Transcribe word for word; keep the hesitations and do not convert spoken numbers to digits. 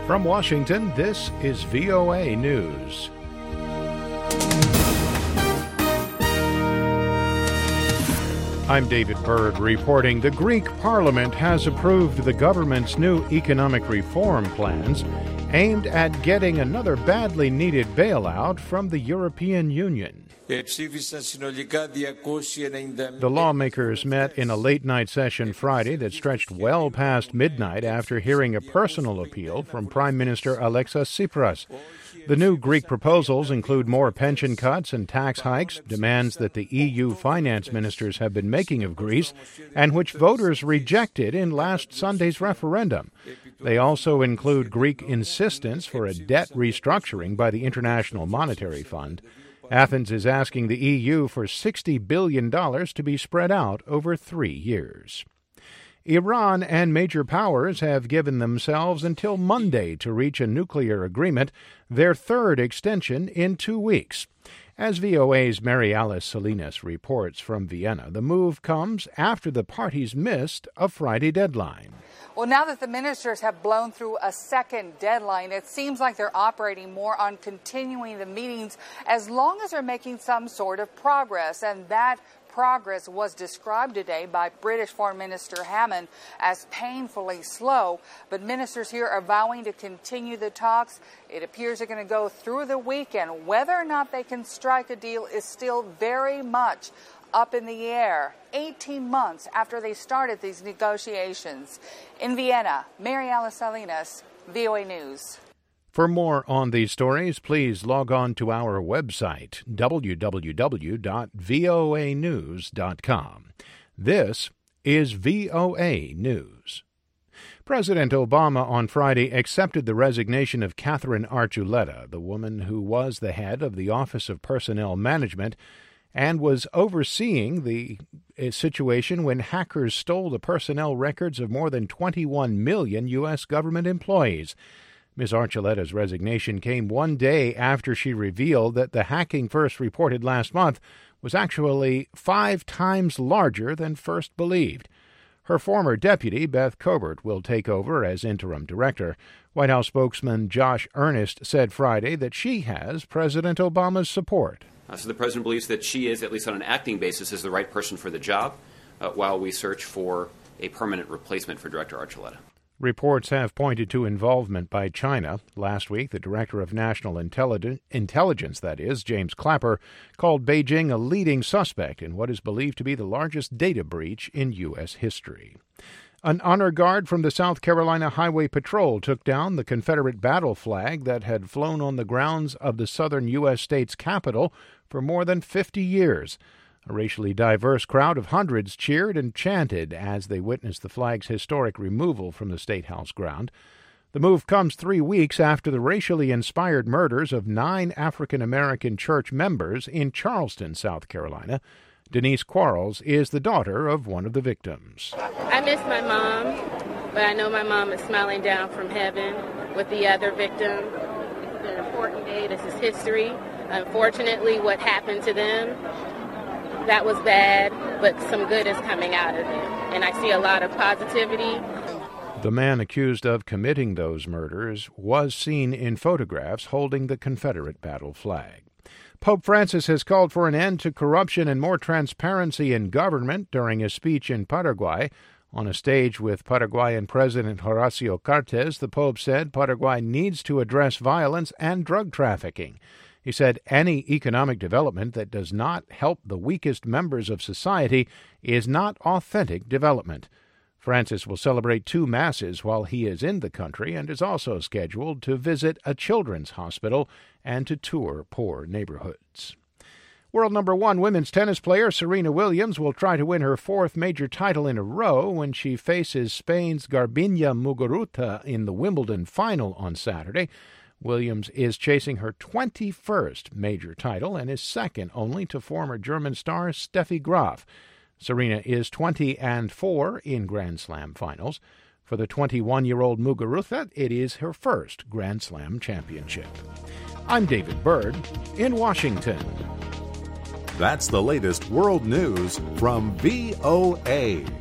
From Washington, this is V O A News. I'm David Byrd reporting the Greek Parliament has approved the government's new economic reform plans aimed at getting another badly needed bailout from the European Union. The lawmakers met in a late-night session Friday that stretched well past midnight after hearing a personal appeal from Prime Minister Alexis Tsipras. The new Greek proposals include more pension cuts and tax hikes, demands that the E U finance ministers have been making of Greece, and which voters rejected in last Sunday's referendum. They also include Greek insistence for a debt restructuring by the International Monetary Fund. Athens is asking the E U for sixty billion dollars to be spread out over three years. Iran and major powers have given themselves until Monday to reach a nuclear agreement, their third extension in two weeks. As V O A's Mary Alice Salinas reports from Vienna, the move comes after the parties missed a Friday deadline. Well, now that the ministers have blown through a second deadline, it seems like they're operating more on continuing the meetings as long as they're making some sort of progress. And that progress was described today by British Foreign Minister Hammond as painfully slow. But ministers here are vowing to continue the talks. It appears they're going to go through the weekend. Whether or not they can strike a deal is still very much up in the air, eighteen months after they started these negotiations. In Vienna, Mary Alice Salinas, V O A News. For more on these stories, please log on to our website, w w w dot v o a news dot com. This is V O A News. President Obama on Friday accepted the resignation of Catherine Archuleta, the woman who was the head of the Office of Personnel Management and was overseeing the situation when hackers stole the personnel records of more than twenty-one million U S government employees. Miz Archuleta's resignation came one day after she revealed that the hacking first reported last month was actually five times larger than first believed. Her former deputy, Beth Cobert, will take over as interim director. White House spokesman Josh Earnest said Friday that she has President Obama's support. Uh, so the president believes that she is, at least on an acting basis, is the right person for the job uh, while we search for a permanent replacement for Director Archuleta. Reports have pointed to involvement by China. Last week, the Director of National Intelli- Intelligence, that is, James Clapper, called Beijing a leading suspect in what is believed to be the largest data breach in U S history. An honor guard from the South Carolina Highway Patrol took down the Confederate battle flag that had flown on the grounds of the southern U S state's capital for more than fifty years. A racially diverse crowd of hundreds cheered and chanted as they witnessed the flag's historic removal from the State House ground. The move comes three weeks after the racially inspired murders of nine African-American church members in Charleston, South Carolina. Denise Quarles is the daughter of one of the victims. I miss my mom, but I know my mom is smiling down from heaven with the other victim. It's an important day. This is history. Unfortunately, what happened to them, that was bad, but some good is coming out of it. And I see a lot of positivity. The man accused of committing those murders was seen in photographs holding the Confederate battle flag. Pope Francis has called for an end to corruption and more transparency in government during a speech in Paraguay. On a stage with Paraguayan President Horacio Cartes, the Pope said Paraguay needs to address violence and drug trafficking. He said any economic development that does not help the weakest members of society is not authentic development. Francis will celebrate two masses while he is in the country and is also scheduled to visit a children's hospital and to tour poor neighborhoods. World number one women's tennis player Serena Williams will try to win her fourth major title in a row when she faces Spain's Garbiñe Muguruza in the Wimbledon final on Saturday. Williams is chasing her twenty-first major title and is second only to former German star Steffi Graf. Serena is twenty and four in Grand Slam finals. For the twenty-one-year-old Muguruza, it is her first Grand Slam championship. I'm David Byrd in Washington. That's the latest world news from V O A.